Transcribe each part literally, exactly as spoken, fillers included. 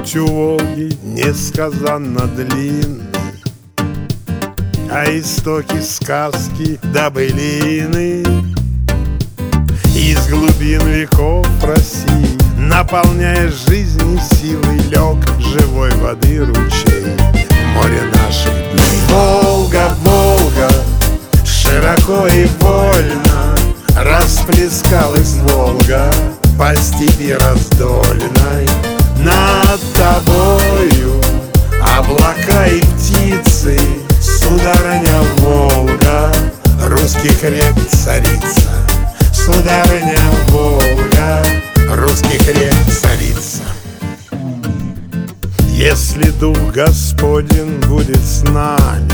Путь у Волги несказанно длинный, а истоки сказки до былины. Из глубин веков России, наполняя жизнь силой, лег живой воды ручей в море наших дней. Волга, Волга, широко и вольно расплескалась Волга по степи раздольной. Над тобою облака и птицы, сударыня Волга, русских рек царица. Сударыня Волга, русских рек царица. Если Дух Господень будет с нами,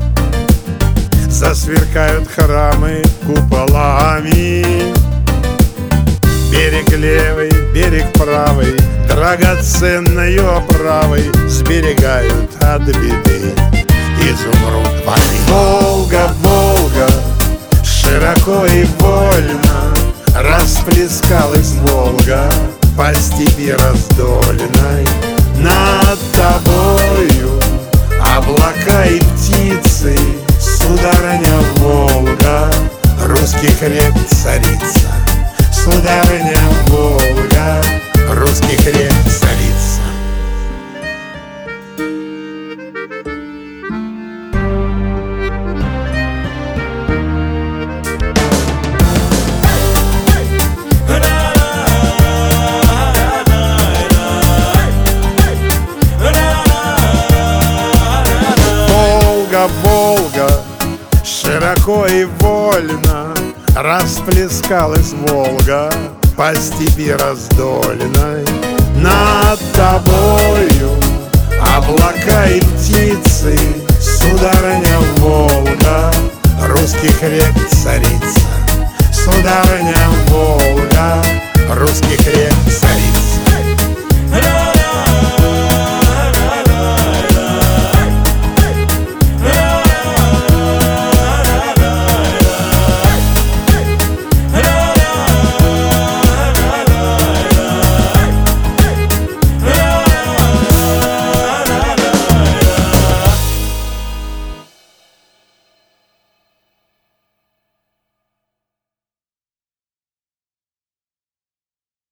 засверкают храмы куполами. Берег левый, берег правый, драгоценною оправой сберегают от беды изумруд воды. Волга, Волга, широко и вольно расплескалась Волга по степи раздольной. Над тобою облака и птицы, сударыня Волга, русских рек царица. Сударыня Волга, русских рек царица. Волга, Волга, широко и вольно расплескалась Волга по степи раздольной. Над тобою облака и птицы, сударыня Волга, русских рек царица. Сударыня Волга, русских рек